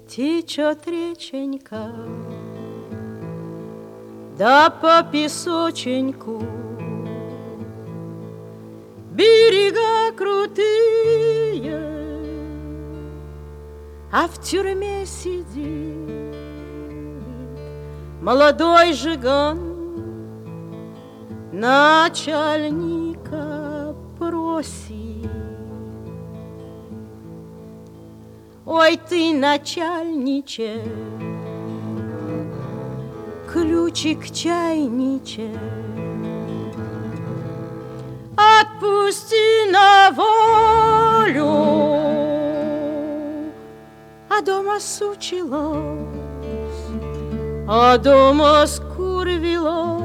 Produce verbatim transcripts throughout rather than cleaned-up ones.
Течет реченька, да по песоченьку берега крутые, а в тюрьме сидит молодой жиган, начальника просит. Ой, ты, начальниче, ключик чайниче, отпусти на волю, а дома сучилась, а дома скурвилась,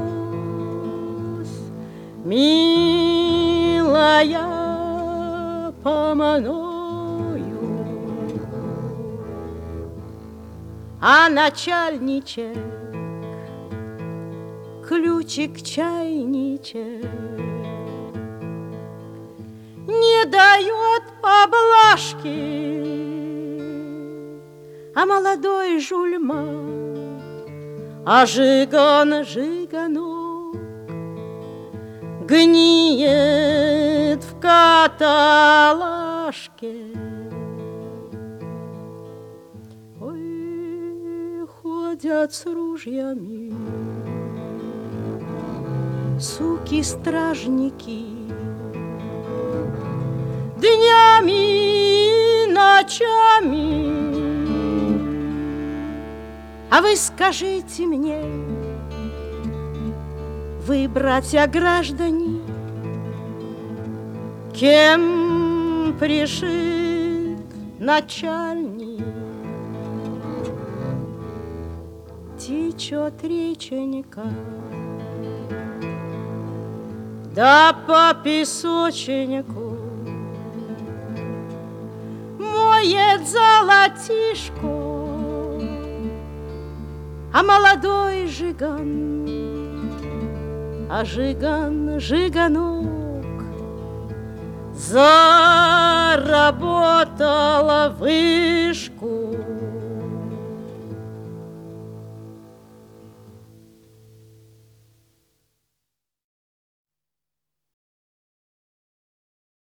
милая, поманою. А начальничек, ключик чайничек, не дает поблажки, а молодой жульман, а жиган жиганок гниет в каталажке. Ходят с ружьями суки-стражники, днями и ночами. А вы скажите мне, вы, братья граждане, кем пришит начальник? Течет реченька, да по песоченьку моет золотишко, а молодой жиган, а жиган жиганок заработала вышку.